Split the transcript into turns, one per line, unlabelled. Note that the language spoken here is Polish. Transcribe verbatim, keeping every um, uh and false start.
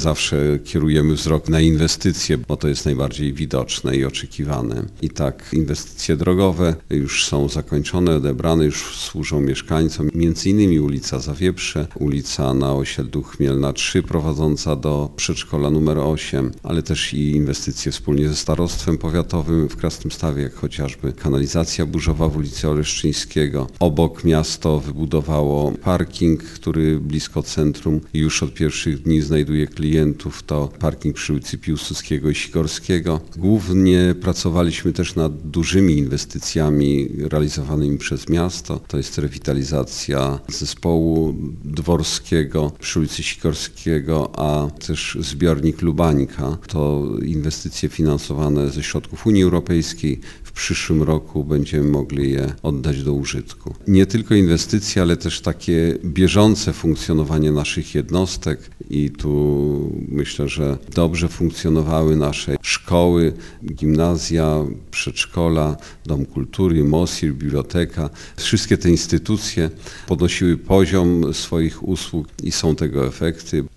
zawsze kierujemy wzrok na inwestycje, bo to jest najbardziej widoczne i oczekiwane. I tak inwestycje drogowe już są zakończone, odebrane, już służą mieszkańcom. Między innymi ulica Zawieprze, ulica na osiedlu Chmielna trzy prowadząca do przedszkola numer osiem, ale też i inwestycje wspólnie ze starostwem powiatowym w Krasnymstawie, jak chociażby kanalizacja burzowa w ulicy Oleszczyńskiego. Obok miasto wybudowało parking, który blisko centrum i już od pierwszych dni znajduje klientów. To parking przy ulicy Piłsudskiego i Sikorskiego. Głównie pracowaliśmy też nad dużymi inwestycjami realizowanymi przez miasto. To jest rewitalizacja zespołu dworskiego przy ulicy Sikorskiego, a też zbiornik Lubańka. To inwestycje finansowane ze środków Unii Europejskiej. W przyszłym roku będziemy mogli je oddać do użytku. Nie tylko inwestycje, ale też takie bieżące funkcjonowanie naszych jednostek i tu myślę, że dobrze funkcjonowały nasze szkoły, gimnazja, przedszkola, Dom Kultury, MOSIR, biblioteka. Wszystkie te instytucje podnosiły poziom swoich usług i są tego efekty.